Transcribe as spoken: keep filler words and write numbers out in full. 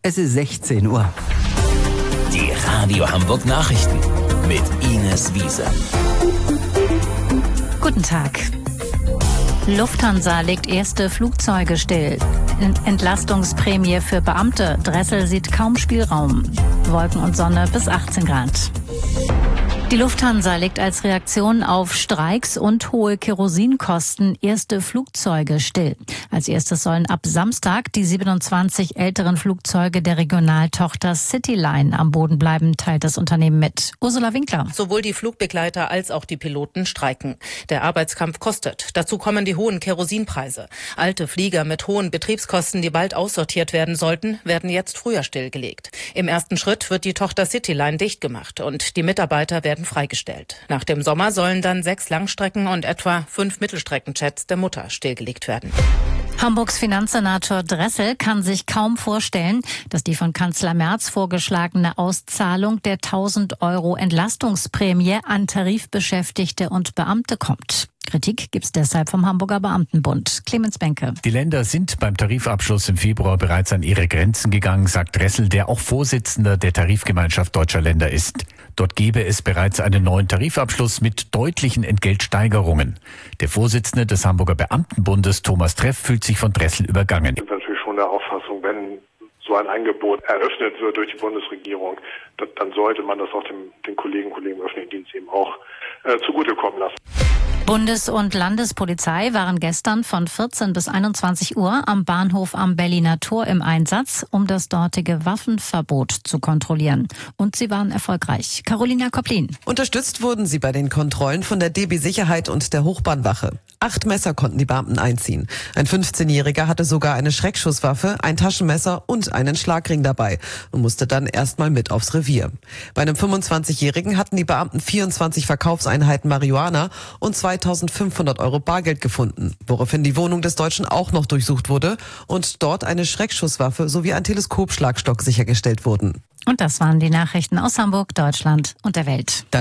Es ist sechzehn Uhr. Die Radio Hamburg Nachrichten mit Ines Wiese. Guten Tag. Lufthansa legt erste Flugzeuge still. Entlastungsprämie für Beamte. Dressel sieht kaum Spielraum. Wolken und Sonne bis achtzehn Grad. Die Lufthansa legt als Reaktion auf Streiks und hohe Kerosinkosten erste Flugzeuge still. Als erstes sollen ab Samstag die siebenundzwanzig älteren Flugzeuge der Regionaltochter Cityline am Boden bleiben, teilt das Unternehmen mit. Ursula Winkler. Sowohl die Flugbegleiter als auch die Piloten streiken. Der Arbeitskampf kostet. Dazu kommen die hohen Kerosinpreise. Alte Flieger mit hohen Betriebskosten, die bald aussortiert werden sollten, werden jetzt früher stillgelegt. Im ersten Schritt wird die Tochter Cityline dicht gemacht und die Mitarbeiter werden freigestellt. Nach dem Sommer sollen dann sechs Langstrecken und etwa fünf Mittelstreckenjets der Mutter stillgelegt werden. Hamburgs Finanzsenator Dressel kann sich kaum vorstellen, dass die von Kanzler Merz vorgeschlagene Auszahlung der tausend Euro Entlastungsprämie an Tarifbeschäftigte und Beamte kommt. Kritik gibt's deshalb vom Hamburger Beamtenbund. Clemens Benke. Die Länder sind beim Tarifabschluss im Februar bereits an ihre Grenzen gegangen, sagt Dressel, der auch Vorsitzender der Tarifgemeinschaft deutscher Länder ist. Dort gebe es bereits einen neuen Tarifabschluss mit deutlichen Entgeltsteigerungen. Der Vorsitzende des Hamburger Beamtenbundes, Thomas Treff, fühlt sich von Dressel übergangen. Ich bin natürlich schon der Auffassung, wenn so ein Angebot eröffnet wird durch die Bundesregierung, dann sollte man das auch dem, den Kolleginnen und Kollegen im öffentlichen Dienst eben auch äh, zugutekommen lassen. Bundes- und Landespolizei waren gestern von vierzehn bis einundzwanzig Uhr am Bahnhof am Berliner Tor im Einsatz, um das dortige Waffenverbot zu kontrollieren. Und sie waren erfolgreich. Carolina Koplin. Unterstützt wurden sie bei den Kontrollen von der D B Sicherheit und der Hochbahnwache. Acht Messer konnten die Beamten einziehen. Ein fünfzehnjähriger hatte sogar eine Schreckschusswaffe, ein Taschenmesser und einen Schlagring dabei und musste dann erstmal mit aufs Revier. Bei einem fünfundzwanzigjährigen hatten die Beamten vierundzwanzig Verkaufseinheiten Marihuana und zweitausendfünfhundert Euro Bargeld gefunden, woraufhin die Wohnung des Deutschen auch noch durchsucht wurde und dort eine Schreckschusswaffe sowie ein Teleskopschlagstock sichergestellt wurden. Und das waren die Nachrichten aus Hamburg, Deutschland und der Welt.